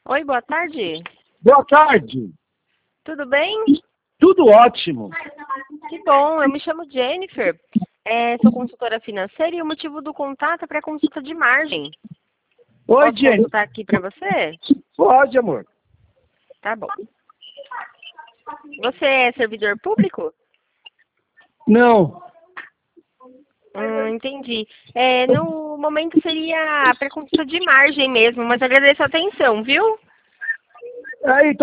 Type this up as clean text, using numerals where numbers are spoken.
Oi, boa tarde. Boa tarde. Tudo bem? Tudo ótimo. Que bom, eu me chamo Jennifer. Sou consultora financeira e o motivo do contato é para consulta de margem. Oi, Posso Jennifer. consultar aqui para você? Pode, amor. Tá bom. Você é servidor público? Não. Entendi. No momento seria para consulta de margem mesmo, mas agradeço a atenção, viu? Aí,